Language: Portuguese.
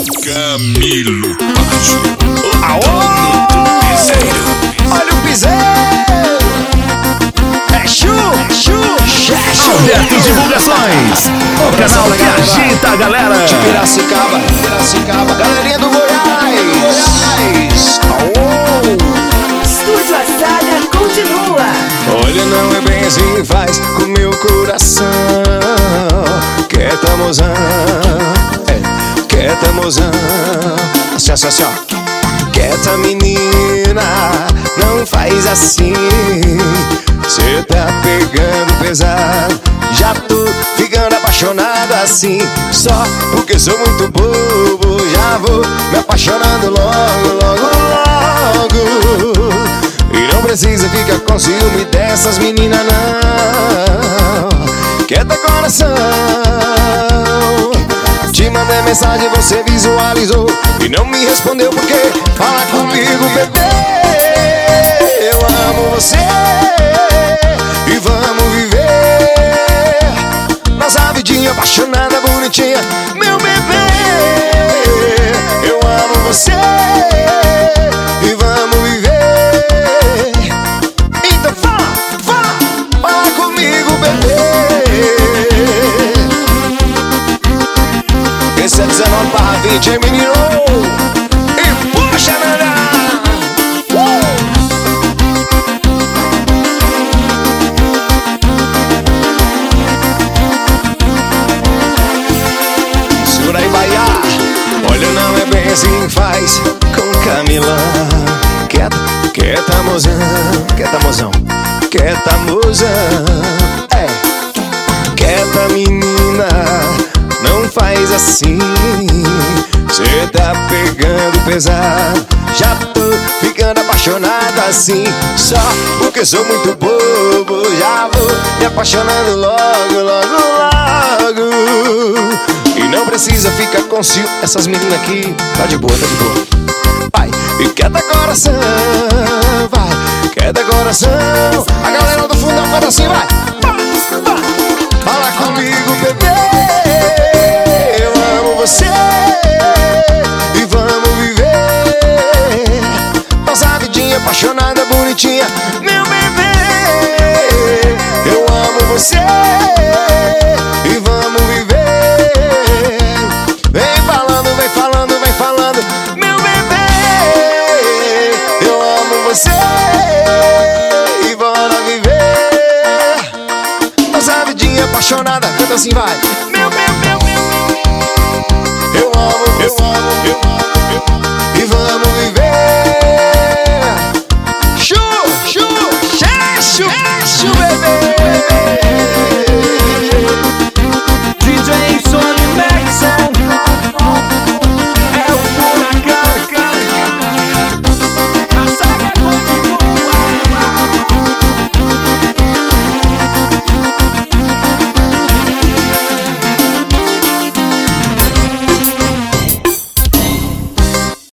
Camilo Baixo. Aô! Olha o piseiro! É chu! Alberto Divulgações, o canal que agita a galera de Piracicaba, galerinha do Goiás. Aô! Estúdio A Saga continua. Olha, não é bem assim que faz com meu coração. Quieta, mozão, quieta, mozão. Assim, ó. Quieta, menina, não faz assim. Cê tá pegando pesado, já tô ficando apaixonado assim. Só porque sou muito bobo, já vou me apaixonando logo. E não precisa ficar com ciúme dessas meninas não. Quieta, coração. Te mandei mensagem, você visualizou e não me respondeu porque fala comigo, bebê. Eu amo você e vamos viver nossa vidinha apaixonada, bonitinha, meu bebê. Eu amo você e vamos viver. Então fala comigo, bebê. Esse é 19/20, hein, menino? E puxa, nana! Segura aí, Bahia. Olha, não é bem assim que faz com Camila. Quieta, mozão. É, quieta, menina, não faz assim. Cê tá pegando pesado, já tô ficando apaixonado assim. Só porque sou muito bobo, já vou me apaixonando logo. E não precisa ficar com ciúme. Essas meninas aqui, tá de boa. Vai, e quieta, coração, vai, quieta, coração. A galera do fundo faz assim, vai. Fala comigo, bebê. Eu amo você e vamos viver nossa vidinha apaixonada, bonitinha,